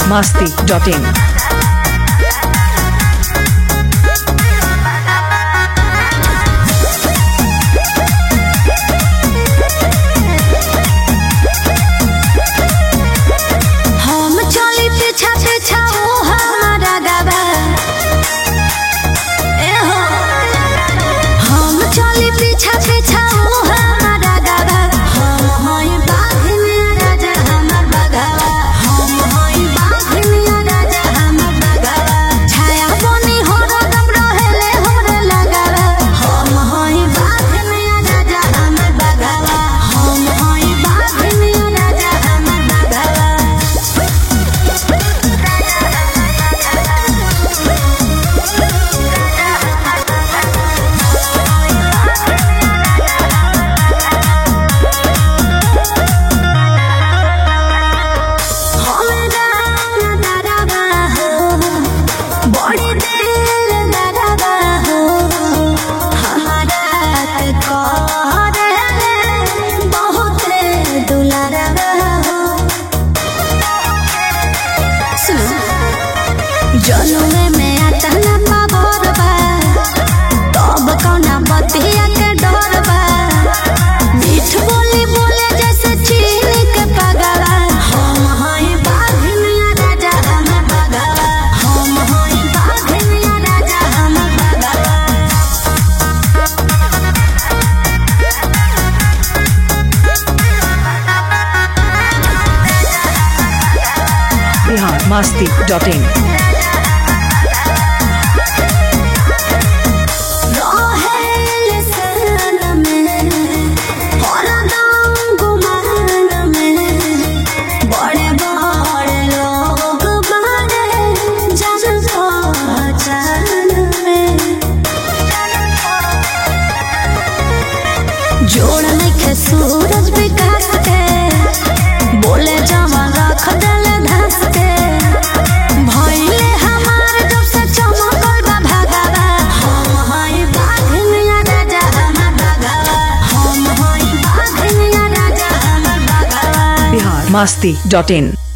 biharmasti.in जनुए में आता ना पावर बा तब कौना बतिया के डर बा मीठ बोली बोले जैसे चीनी के पगला हम हई बाघिनिया राजा हम बगला हम हई बाघिनिया राजा हम बगला biharmasti.in जोड़ नहीं सूरज विकास के बोले जमा रख दल धस के भइले हमार जब से चमकल बा भगवा हम हई बाघिनिया राजा हम बगवा हम हई बाघिनिया राजा हम बगवा biharmasti.in